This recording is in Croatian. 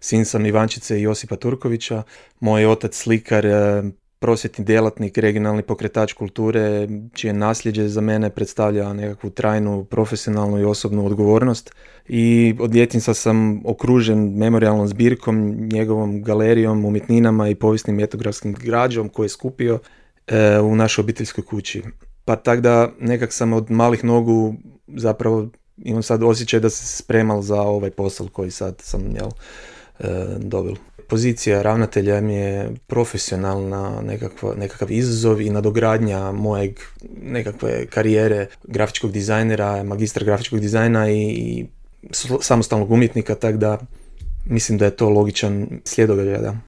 sin sam Ivančice i Josipa Turkovića. Moj otac slikar, prosvjetni djelatnik, regionalni pokretač kulture, čije nasljeđe za mene predstavlja nekakvu trajnu profesionalnu i osobnu odgovornost. I od djetinjstva sam okružen memorijalnom zbirkom, njegovom galerijom, umjetninama i povijesnim etnografskim građom koje je skupio u našoj obiteljskoj kući. Pa tak da nekak sam od malih nogu zapravo imam sad osjećaj da se spremal za ovaj posao koji sad sam dobil. Pozicija ravnatelja mi je profesionalna nekakav izazov i nadogradnja mojeg nekakve karijere grafičkog dizajnera, magistra grafičkog dizajna i samostalnog umjetnika, tako da mislim da je to logičan slijed događaja.